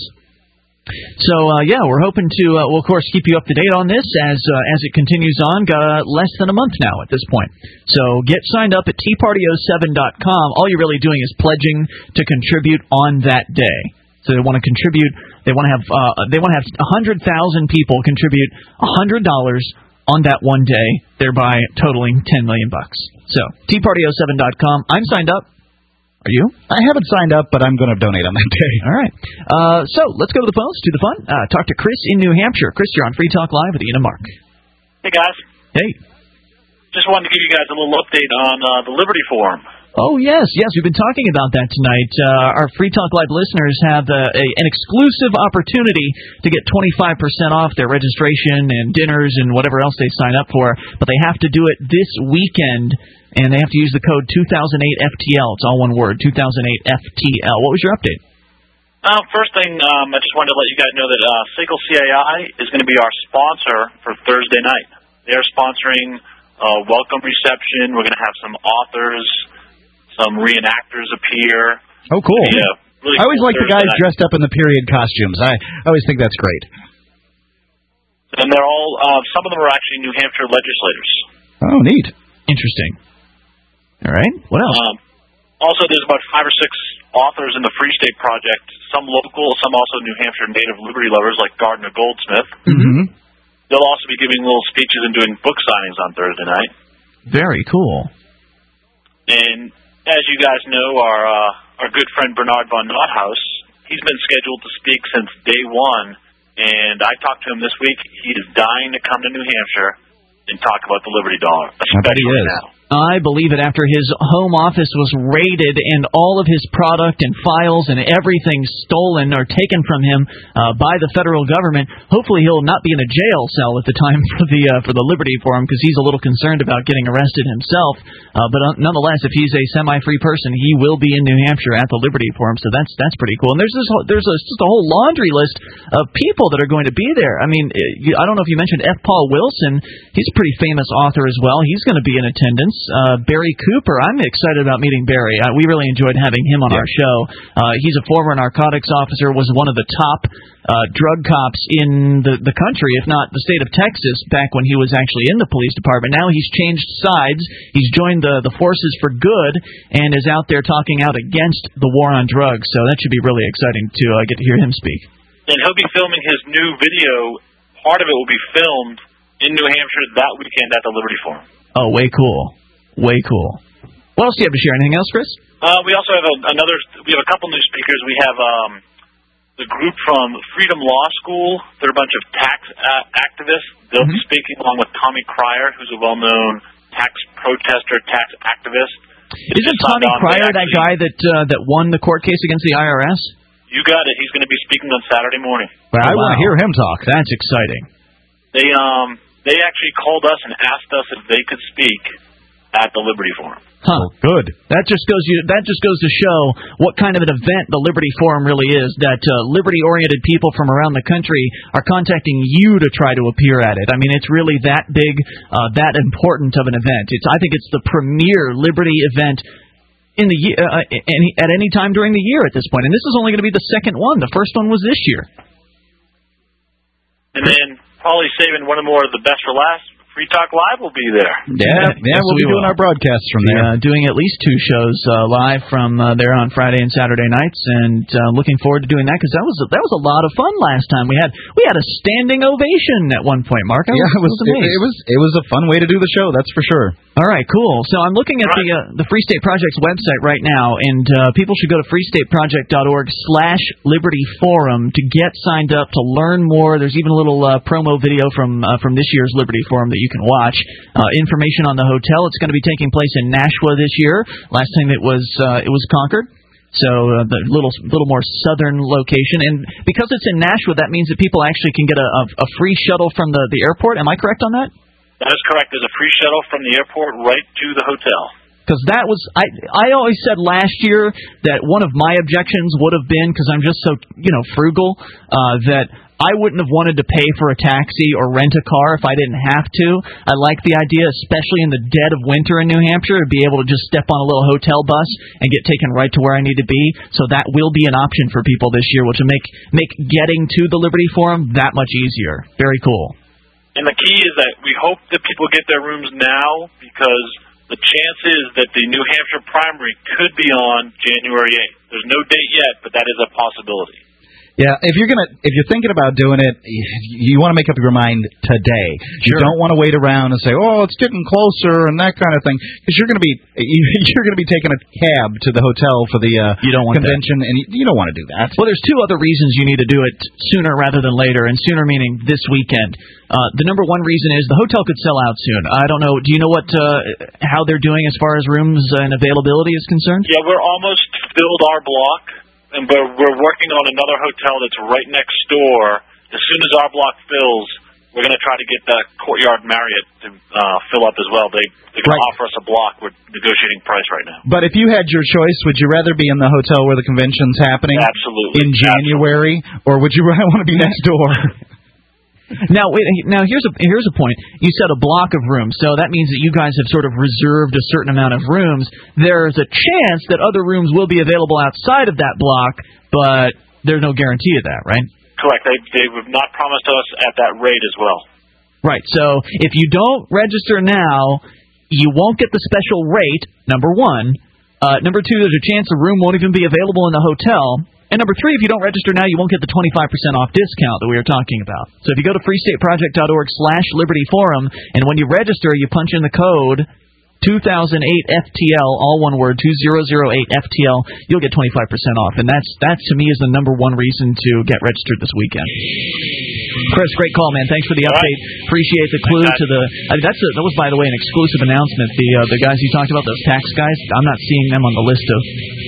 S1: So we're hoping to, we'll of course keep you up to date on this as it continues on. Got less than a month now at this point. So get signed up at teaparty07.com. All you're really doing is pledging to contribute on that day. So they want to contribute. They want to have 100,000 people contribute $100 on that one day, thereby totaling $10 million. So teaparty07.com. I'm signed up. Are you?
S2: I haven't signed up, but I'm going to donate on that day.
S1: All right. So let's go to the phones, to the fun. Talk to Chris in New Hampshire. Chris, you're on Free Talk Live with Ian and Mark.
S15: Hey, guys.
S1: Hey.
S15: Just wanted to give you guys a little update on the Liberty Forum.
S1: Oh, yes. We've been talking about that tonight. Our Free Talk Live listeners have an exclusive opportunity to get 25% off their registration and dinners and whatever else they sign up for, but they have to do it this weekend, and they have to use the code 2008FTL. It's all one word, 2008FTL. What was your update?
S15: First thing, I just wanted to let you guys know that SACL CAI is going to be our sponsor for Thursday night. They're sponsoring a welcome reception. We're going to have some authors, some reenactors appear.
S2: Oh, cool.
S15: Yeah, really
S2: I always
S15: cool
S2: like the guys
S15: night.
S2: dressed up in the period costumes. I always think that's great.
S15: And they're all, some of them are actually New Hampshire legislators.
S2: Oh, neat.
S1: Interesting. All right. What else?
S15: Also, there's about 5 or 6 authors in the Free State Project, some local, some also New Hampshire native liberty lovers like Gardner Goldsmith.
S2: Mm-hmm.
S15: They'll also be giving little speeches and doing book signings on Thursday night.
S1: Very cool.
S15: And as you guys know, our good friend Bernard von Nothaus, he's been scheduled to speak since day one, and I talked to him this week. He is dying to come to New Hampshire and talk about the Liberty Dollar, especially now.
S1: I believe it after his home office was raided and all of his product and files and everything stolen or taken from him by the federal government. Hopefully he'll not be in a jail cell at the time for the Liberty Forum, because he's a little concerned about getting arrested himself. But nonetheless, if he's a semi-free person, he will be in New Hampshire at the Liberty Forum. So that's pretty cool. And there's just a whole laundry list of people that are going to be there. I mean, I don't know if you mentioned F. Paul Wilson. He's a pretty famous author as well. He's going to be in attendance. Barry Cooper, I'm excited about meeting Barry. We really enjoyed having him on our show. He's a former narcotics officer, was one of the top drug cops in the country, if not the state of Texas, back when he was actually in the police department. Now he's changed sides. He's joined the forces for good and is out there talking out against the war on drugs. So that should be really exciting to get to hear him speak.
S15: And he'll be filming his new video. Part of it will be filmed in New Hampshire that weekend at the Liberty Forum.
S1: Oh, way cool. Way cool. What else do you have to share? Anything else, Chris?
S15: We also have we have a couple new speakers. We have the group from Freedom Law School. They're a bunch of tax activists. They'll be speaking along with Tommy Cryer, who's a well-known tax protester, tax activist.
S1: Isn't Tommy Cryer that guy that won the court case against the IRS?
S15: You got it. He's going to be speaking on Saturday morning.
S2: Well, I want to hear him talk.
S1: That's exciting.
S15: They actually called us and asked us if they could speak at the Liberty Forum.
S1: Huh.
S2: Good.
S1: That just goes to show what kind of an event the Liberty Forum really is, that liberty-oriented people from around the country are contacting you to try to appear at it. I mean, it's really that big, that important of an event. I think it's the premier liberty event in the at any time during the year at this point. And this is only going to be the second one. The first one was this year.
S15: And then probably saving one more of the best for last, Free Talk Live will be there.
S2: Yeah, we'll be doing our broadcasts from there.
S1: Doing at least 2 shows live from there on Friday and Saturday nights, and looking forward to doing that because that was a lot of fun last time. We had a standing ovation at one point, Mark.
S2: It was a fun way to do the show, that's for sure.
S1: All right, cool. So I'm looking at the Free State Project's website right now, and people should go to freestateproject.org/LibertyForum to get signed up to learn more. There's even a little promo video from this year's Liberty Forum that you can watch. Information on the hotel. It's going to be taking place in Nashua this year. Last time it was Concord. So the little more southern location, and because it's in Nashua, that means that people actually can get a free shuttle from the airport. Am I correct on that?
S15: That is correct. There's a free shuttle from the airport right to the hotel.
S1: Because that was, I always said last year that one of my objections would have been, because I'm just so frugal, that I wouldn't have wanted to pay for a taxi or rent a car if I didn't have to. I like the idea, especially in the dead of winter in New Hampshire, to be able to just step on a little hotel bus and get taken right to where I need to be. So that will be an option for people this year, which will make getting to the Liberty Forum that much easier. Very cool.
S15: And the key is that we hope that people get their rooms now, because the chance is that the New Hampshire primary could be on January 8th. There's no date yet, but that is a possibility.
S2: Yeah, if you're thinking about doing it, you want to make up your mind today.
S1: Sure.
S2: You don't want to wait around and say, "Oh, it's getting closer" and that kind of thing, because you're going to be taking a cab to the hotel for the convention, and you don't want to do that.
S1: Well, there's 2 other reasons you need to do it sooner rather than later, and sooner meaning this weekend. The number one reason is the hotel could sell out soon. I don't know. Do you know how they're doing as far as rooms and availability is concerned?
S15: Yeah, we're almost filled our block. And we're working on another hotel that's right next door. As soon as our block fills, we're going to try to get the Courtyard Marriott to fill up as well. They're going to offer us a block. We're negotiating price right now.
S2: But if you had your choice, would you rather be in the hotel where the convention's happening?
S15: Absolutely.
S2: In January? Absolutely. Or would you want to be next door?
S1: Now here's a point. You said a block of rooms, so that means that you guys have sort of reserved a certain amount of rooms. There's a chance that other rooms will be available outside of that block, but there's no guarantee of that, right?
S15: Correct. They have not promised us at that rate as well.
S1: Right. So if you don't register now, you won't get the special rate, number one. Number two, there's a chance a room won't even be available in the hotel. And number 3, if you don't register now, you won't get the 25% off discount that we were talking about. So if you go to freestateproject.org/LibertyForum, and when you register, you punch in the code 2008FTL, all one word, 2008FTL, you'll get 25% off. And that to me is the number one reason to get registered this weekend. Chris, great call, man. Thanks for the update. Appreciate the clue to the. That was, by the way, an exclusive announcement. The guys you talked about, those tax guys, I'm not seeing them on the list of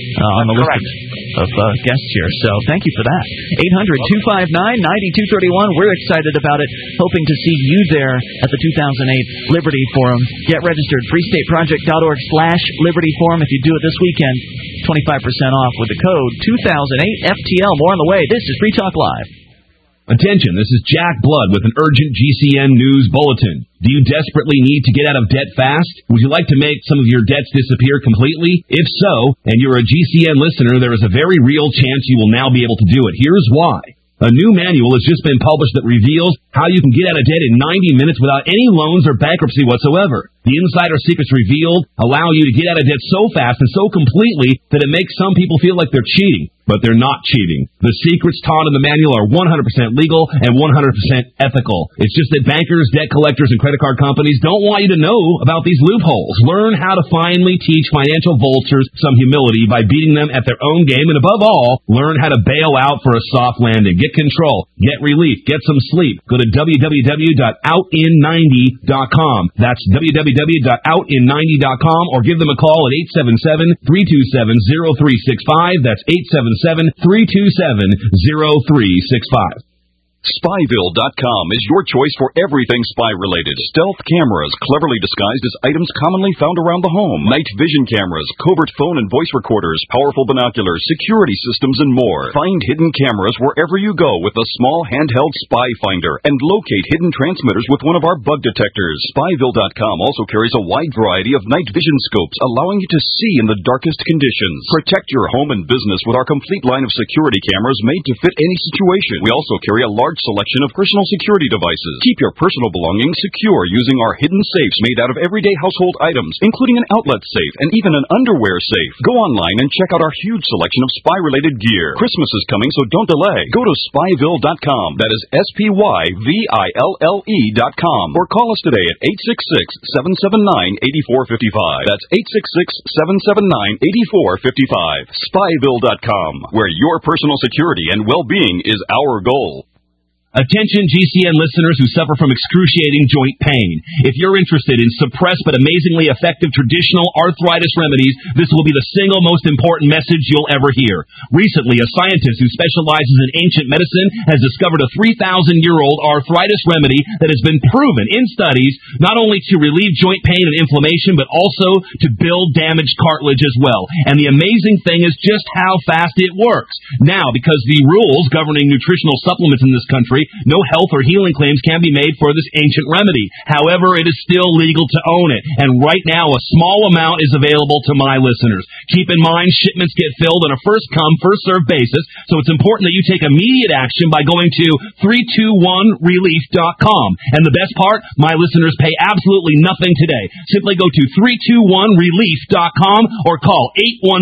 S1: guests here. So thank you for that. 800-259-9231. We're excited about it. Hoping to see you there at the 2008 Liberty Forum. Get registered. freestateproject.org/LibertyForum. If you do it this weekend, 25% off with the code 2008FTL. More on the way. This is Free Talk Live.
S16: Attention, this is Jack Blood with an urgent GCN news bulletin. Do you desperately need to get out of debt fast? Would you like to make some of your debts disappear completely? If so, and you're a GCN listener, there is a very real chance you will now be able to do it. Here's why. A new manual has just been published that reveals how you can get out of debt in 90 minutes without any loans or bankruptcy whatsoever. The insider secrets revealed allow you to get out of debt so fast and so completely that it makes some people feel like they're cheating. But they're not cheating. The secrets taught in the manual are 100% legal and 100% ethical. It's just that bankers, debt collectors, and credit card companies don't want you to know about these loopholes. Learn how to finally teach financial vultures some humility by beating them at their own game. And above all, learn how to bail out for a soft landing. Get control. Get relief. Get some sleep. Go to www.outin90.com. That's www.outin90.com, or give them a call at 877-327-0365. That's 877-327-0365.
S12: Spyville.com is your choice for everything spy-related. Stealth cameras, cleverly disguised as items commonly found around the home. Night vision cameras, covert phone and voice recorders, powerful binoculars, security systems, and more. Find hidden cameras wherever you go with a small handheld spy finder, and locate hidden transmitters with one of our bug detectors. Spyville.com also carries a wide variety of night vision scopes, allowing you to see in the darkest conditions. Protect your home and business with our complete line of security cameras made to fit any situation. We also carry a large large selection of personal security devices. Keep your personal belongings secure using our hidden safes made out of everyday household items, including an outlet safe and even an underwear safe. Go online and check out our huge selection of spy-related gear. Christmas is coming, so don't delay. Go to Spyville.com. That is SPYVILLE.com. Or call us today at 866-779-8455. That's 866-779-8455. Spyville.com, where your personal security and well-being is our goal.
S16: Attention GCN listeners who suffer from excruciating joint pain. If you're interested in suppressed but amazingly effective traditional arthritis remedies, this will be the single most important message you'll ever hear. Recently, a scientist who specializes in ancient medicine has discovered a 3,000-year-old arthritis remedy that has been proven in studies not only to relieve joint pain and inflammation, but also to build damaged cartilage as well. And the amazing thing is just how fast it works. Now, because the rules governing nutritional supplements in this country, no health or healing claims can be made for this ancient remedy. However, it is still legal to own it. And right now, a small amount is available to my listeners. Keep in mind, shipments get filled on a first-come, first-served basis, so it's important that you take immediate action by going to 321relief.com. And the best part, my listeners pay absolutely nothing today. Simply go to 321relief.com or call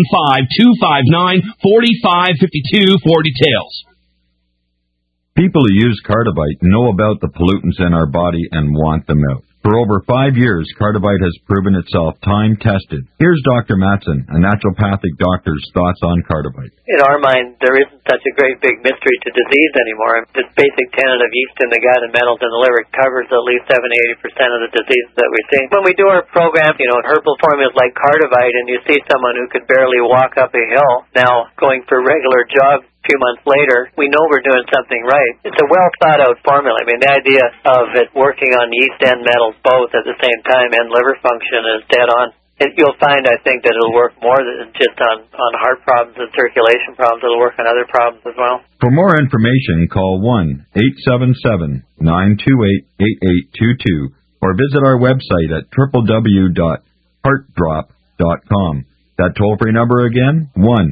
S16: 815-259-4552 for details.
S17: People who use Cardivite know about the pollutants in our body and want them out. For over 5 years, Cardivite has proven itself time-tested. Here's Dr. Matson, a naturopathic doctor's thoughts on Cardivite.
S18: In our mind, there isn't such a great big mystery to disease anymore. This basic tenet of yeast in the gut and metals in the liver covers at least 70-80% of the diseases that we see. When we do our program, herbal formulas like Cardivite, and you see someone who could barely walk up a hill now going for a regular jog, few months later, we know we're doing something right. It's a well-thought-out formula. I mean, the idea of it working on yeast and metals both at the same time and liver function is dead on. You'll find, I think, that it'll work more than just on heart problems and circulation problems. It'll work on other problems as well.
S17: For more information, call 1-877-928-8822 or visit our website at www.heartdrop.com. That toll-free number again,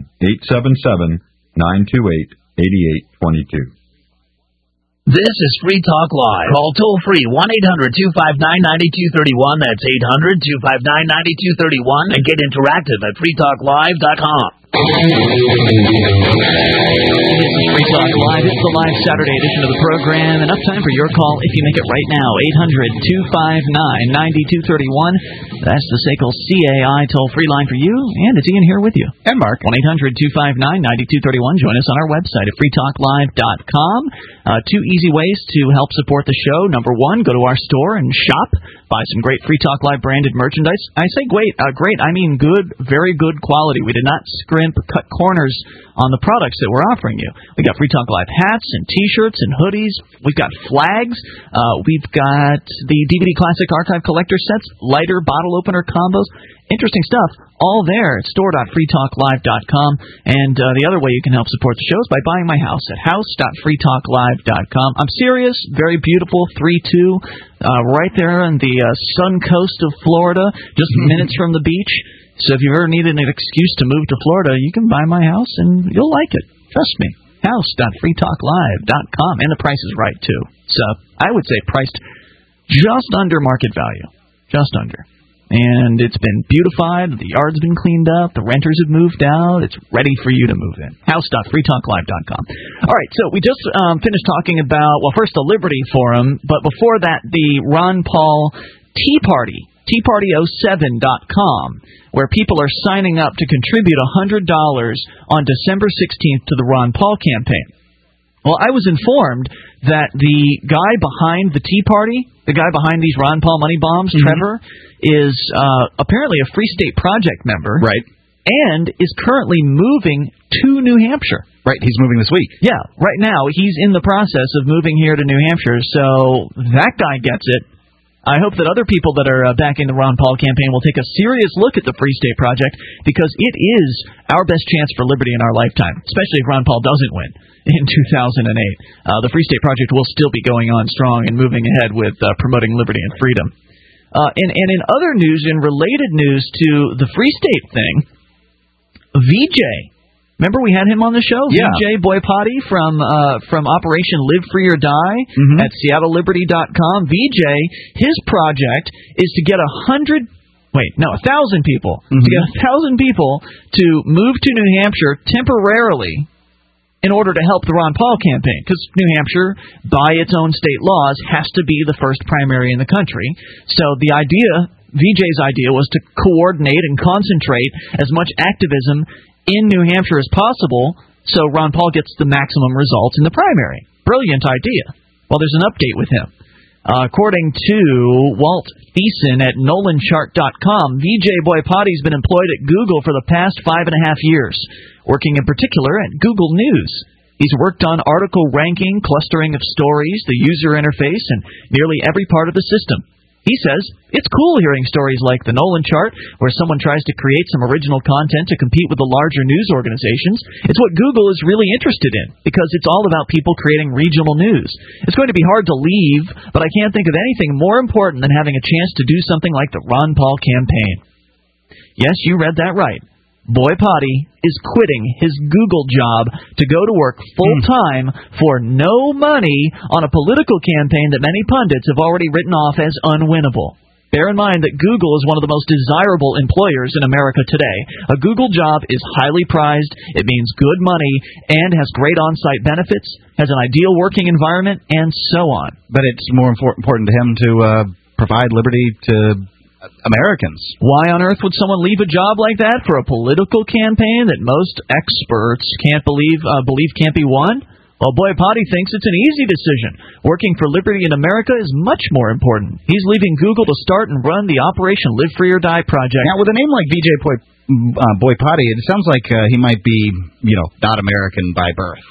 S17: 1-877-928-8822.
S9: This is Free Talk Live. Call toll-free 1-800-259-9231. That's 800-259-9231. And get interactive at freetalklive.com. This is Free Talk Live. It's the live Saturday edition of the program. Enough time for your call if you make it right now. 800-259-9231. That's the SACL CAI toll-free line for you. And it's Ian here with you.
S2: And Mark.
S9: 1-800-259-9231. Join us on our website at freetalklive.com. Two easy ways to help support the show. Number one, go to our store and shop. Buy some great Free Talk Live branded merchandise. I say great, I mean good, very good quality. We did not scrimp, cut corners on the products that we're offering you. We got Free Talk Live hats and T-shirts and hoodies. We've got flags. We've got the DVD Classic Archive collector sets, lighter bottle opener combos. Interesting stuff. All there at store.freetalklive.com. And the other way you can help support the show is by buying my house at house.freetalklive.com. I'm serious. Very beautiful. 3-2. Right there on the sun coast of Florida, just minutes from the beach. So if you ever needed an excuse to move to Florida, you can buy my house and you'll like it. Trust me. House.freetalklive.com. And the price is right, too. So I would say priced just under market value. Just under. And it's been beautified, the yard's been cleaned up, the renters have moved out, it's ready for you to move in. House.freetalklive.com. All right, so we just finished talking about, well, first the Liberty Forum, but before that, the Ron Paul Tea Party, teaparty07.com, where people are signing up to contribute $100 on December 16th to the Ron Paul campaign. Well, I was informed that the guy behind the Tea Party, the guy behind these Ron Paul money bombs, Trevor, is apparently a Free State Project member.
S2: Right.
S9: And is currently moving to New Hampshire.
S2: Right, he's moving this week.
S9: Yeah, right now he's in the process of moving here to New Hampshire, so that guy gets it. I hope that other people that are backing the Ron Paul campaign will take a serious look at the Free State Project, because it is our best chance for liberty in our lifetime, especially if Ron Paul doesn't win in 2008. The Free State Project will still be going on strong and moving ahead with promoting liberty and freedom. And in other news, in related news to the Free State thing, VJ
S1: Remember we had him on the show?
S2: Yeah.
S1: VJ Boypati from Operation Live Free or Die at SeattleLiberty.com. VJ, his project is to get 1,000 people. To get 1,000 people to move to New Hampshire temporarily in order to help the Ron Paul campaign, because New Hampshire, by its own state laws, has to be the first primary in the country. So the idea, VJ's idea, was to coordinate and concentrate as much activism in New Hampshire as possible so Ron Paul gets the maximum results in the primary. Brilliant idea. Well, there's an update with him. According to Walt Thiessen at NolanChart.com, VJ Boypati's been employed at Google for the past 5.5 years, working in particular at Google News. He's worked on article ranking, clustering of stories, the user interface, and nearly every part of the system. He says, it's cool hearing stories like the Nolan Chart, where someone tries to create some original content to compete with the larger news organizations. It's what Google is really interested in, because it's all about people creating regional news. It's going to be hard to leave, but I can't think of anything more important than having a chance to do something like the Ron Paul campaign. Yes, you read that right. Boypati is quitting his Google job to go to work full-time for no money on a political campaign that many pundits have already written off as unwinnable. Bear in mind that Google is one of the most desirable employers in America today. A Google job is highly prized, it means good money, and has great on-site benefits, has an ideal working environment, and so on.
S2: But it's more important to him to provide liberty to Americans.
S1: Why on earth would someone leave a job like that for a political campaign that most experts can't believe can't be won? Well, Boypati thinks it's an easy decision. Working for liberty in America is much more important. He's leaving Google to start and run the Operation Live Free or Die project.
S2: Now, with a name like VJ Boypati, it sounds like he might be, not American by birth.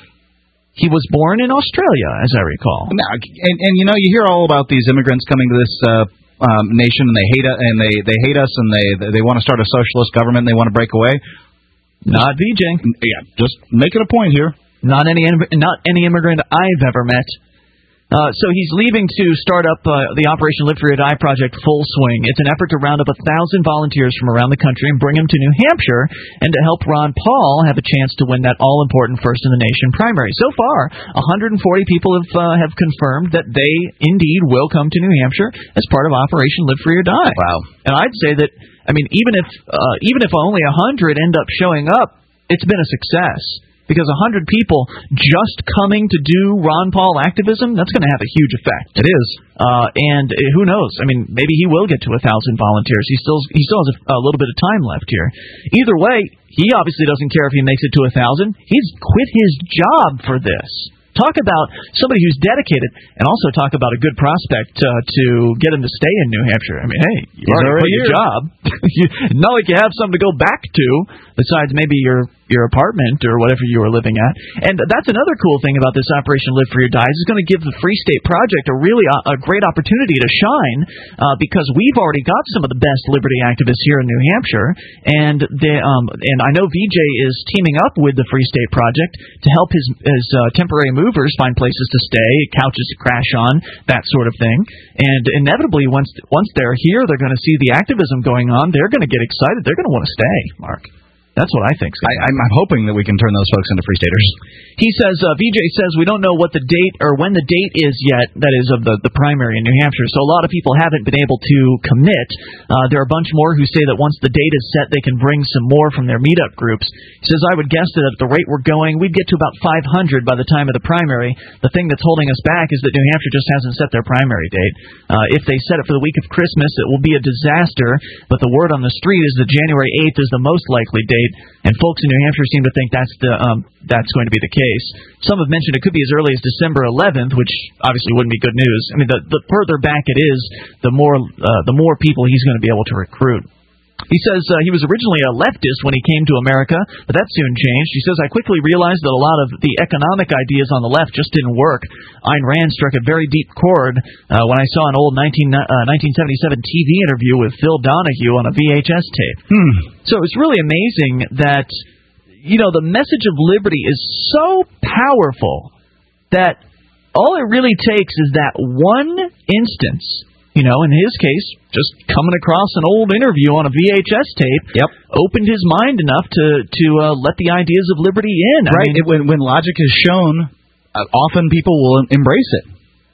S1: He was born in Australia, as I recall.
S2: Now, and you hear all about these immigrants coming to this nation, and they hate us, and they want to start a socialist government, and they want to break away.
S1: Not VJ.
S2: Yeah, just making a point here.
S1: Not any immigrant I've ever met. So he's leaving to start up the Operation Live Free or Die project full swing. It's an effort to round up 1,000 volunteers from around the country and bring them to New Hampshire, and to help Ron Paul have a chance to win that all-important first-in-the-nation primary. So far, 140 people have confirmed that they indeed will come to New Hampshire as part of Operation Live Free or Die.
S2: Wow! And
S1: I'd say that, even if only 100 end up showing up, it's been a success. Because 100 people just coming to do Ron Paul activism, that's going to have a huge effect.
S2: It is.
S1: And who knows? Maybe he will get to 1,000 volunteers. He still has a little bit of time left here. Either way, he obviously doesn't care if he makes it to 1,000. He's quit his job for this. Talk about somebody who's dedicated, and also talk about a good prospect to get him to stay in New Hampshire. Hey, you already quit your job. Not like you have something to go back to, besides maybe your apartment or whatever you were living at. And that's another cool thing about this Operation Live Free or Die. It's going to give the Free State Project a great opportunity to shine, because we've already got some of the best liberty activists here in New Hampshire, and I know VJ is teaming up with the Free State Project to help his temporary movers find places to stay, couches to crash on, that sort of thing. And inevitably, once they're here, they're going to see the activism going on. They're going to get excited. They're going to want to stay, Mark. That's what I think.
S2: I'm hoping that we can turn those folks into Free Staters.
S1: He says, VJ says, we don't know what the date or when the date is yet, that is, of the primary in New Hampshire. So a lot of people haven't been able to commit. There are a bunch more who say that once the date is set, they can bring some more from their meetup groups. He says, I would guess that at the rate we're going, we'd get to about 500 by the time of the primary. The thing that's holding us back is that New Hampshire just hasn't set their primary date. If they set it for the week of Christmas, it will be a disaster. But the word on the street is that January 8th is the most likely date. And folks in New Hampshire seem to think that's going to be the case. Some have mentioned it could be as early as December 11th, which obviously wouldn't be good news. The further back it is, the more people he's going to be able to recruit. He says he was originally a leftist when he came to America, but that soon changed. He says, I quickly realized that a lot of the economic ideas on the left just didn't work. Ayn Rand struck a very deep chord when I saw an old 1977 TV interview with Phil Donahue on a VHS tape. So it's really amazing that, the message of liberty is so powerful that all it really takes is that one instance You know, in his case, just coming across an old interview on a VHS tape, opened his mind enough to let the ideas of liberty in.
S2: Right. When logic is shown, often people will embrace it.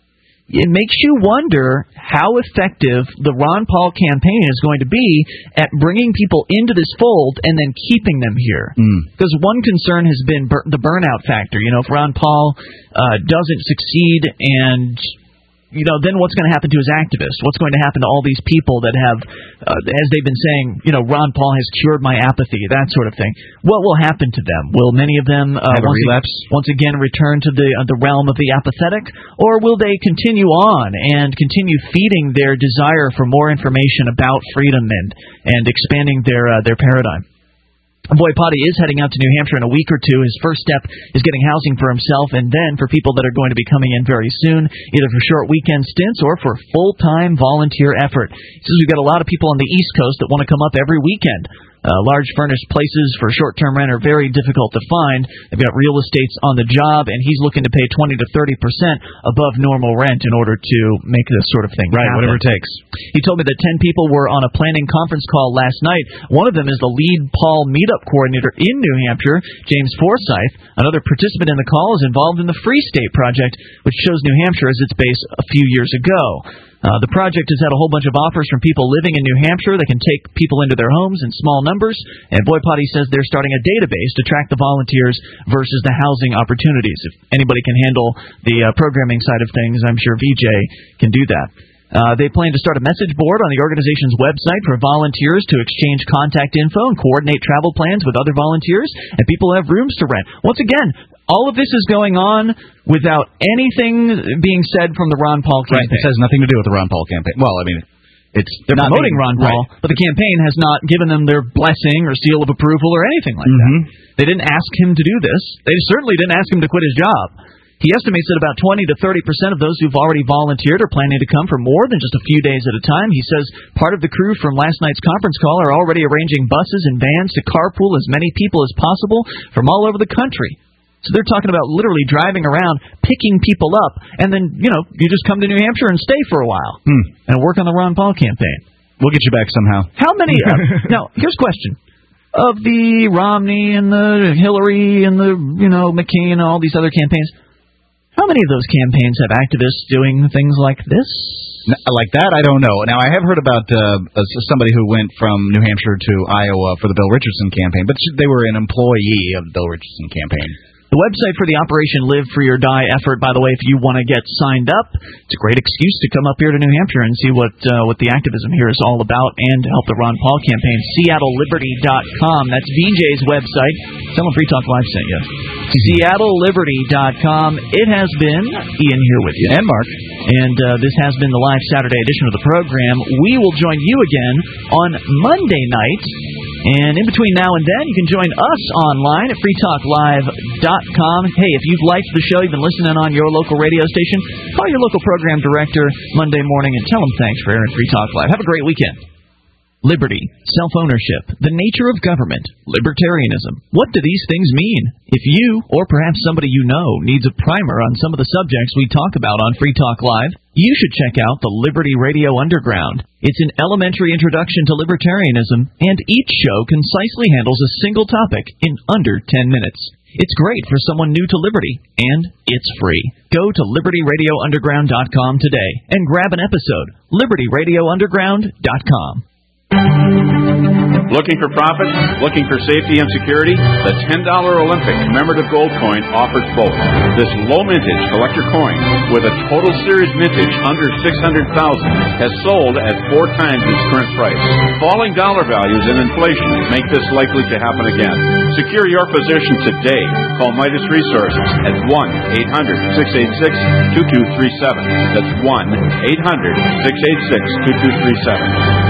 S1: It makes you wonder how effective the Ron Paul campaign is going to be at bringing people into this fold and then keeping them here. Because one concern has been the burnout factor. You know, if Ron Paul doesn't succeed and... You know, then what's going to happen to his activists? What's going to happen to all these people that have, as they've been saying, you know, Ron Paul has cured my apathy, that sort of thing. What will happen to them? Will many of them once again return to the realm of the apathetic, or will they continue on and continue feeding their desire for more information about freedom and expanding their paradigm? Boy Potty is heading out to New Hampshire in a week or two. His first step is getting housing for himself and then for people that are going to be coming in very soon, either for short weekend stints or for full-time volunteer effort. He says we've got a lot of people on the East Coast that want to come up every weekend. Large furnished places for short-term rent are very difficult to find. They've got real estates on the job, and he's looking to pay 20 to 30% above normal rent in order to make this sort of thing happen.
S2: Whatever it takes.
S1: He told me that 10 people were on a planning conference call last night. One of them is the lead Paul meetup coordinator in New Hampshire, James Forsyth. Another participant in the call is involved in the Free State Project, which chose New Hampshire as its base a few years ago. The project has had a whole bunch of offers from people living in New Hampshire that can take people into their homes in small numbers, and Boy Potty says they're starting a database to track the volunteers versus the housing opportunities. If anybody can handle the programming side of things, I'm sure VJ can do that. They plan to start a message board on the organization's website for volunteers to exchange contact info and coordinate travel plans with other volunteers, and people have rooms to rent. Once again, all of this is going on without anything being said from the Ron Paul campaign.
S2: Right, it has nothing to do with the Ron Paul campaign. Well, I mean,
S1: they're promoting Ron Paul, but the campaign has not given them their blessing or seal of approval or anything like that. They didn't ask him to do this. They certainly didn't ask him to quit his job. He estimates that about 20 to 30% of those who've already volunteered are planning to come for more than just a few days at a time. He says part of the crew from last night's conference call are already arranging buses and vans to carpool as many people as possible from all over the country. So they're talking about literally driving around, picking people up, and then, you know, you just come to New Hampshire and stay for a while and work on the Ron Paul campaign.
S2: We'll get you back somehow.
S1: How many? Now, here's a question. Of the Romney and the Hillary and the, you know, McCain and all these other campaigns, how many of those campaigns have activists doing things like this?
S2: Like that, I don't know. Now, I have heard about somebody who went from New Hampshire to Iowa for the Bill Richardson campaign, but they were an employee of the Bill Richardson campaign.
S1: The website for the Operation Live Free or Die effort, by the way, if you want to get signed up, it's a great excuse to come up here to New Hampshire and see what the activism here is all about and to help the Ron Paul campaign. SeattleLiberty.com. That's VJ's website. Tell them Free Talk Live sent you. SeattleLiberty.com. It has been Ian here with you.
S2: And Mark.
S1: And this has been the live Saturday edition of the program. We will join you again on Monday night. And in between now and then, you can join us online at freetalklive.com. Hey, if you've liked the show, you've been listening on your local radio station, call your local program director Monday morning and tell them thanks for airing Free Talk Live. Have a great weekend. Liberty, self-ownership, the nature of government, libertarianism. What do these things mean? If you, or perhaps somebody you know, needs a primer on some of the subjects we talk about on Free Talk Live, you should check out the Liberty Radio Underground. It's an elementary introduction to libertarianism, and each show concisely handles a single topic in under 10 minutes. It's great for someone new to Liberty, and it's free. Go to LibertyRadioUnderground.com today and grab an episode. LibertyRadioUnderground.com.
S19: Looking for profit? Looking for safety and security? The $10 Olympic commemorative gold coin offers both. This low mintage collector coin with a total series mintage under $600,000 has sold at 4 times its current price. Falling dollar values and inflation make this likely to happen again. Secure your position today. Call Midas Resources at 1-800-686-2237. That's 1-800-686-2237.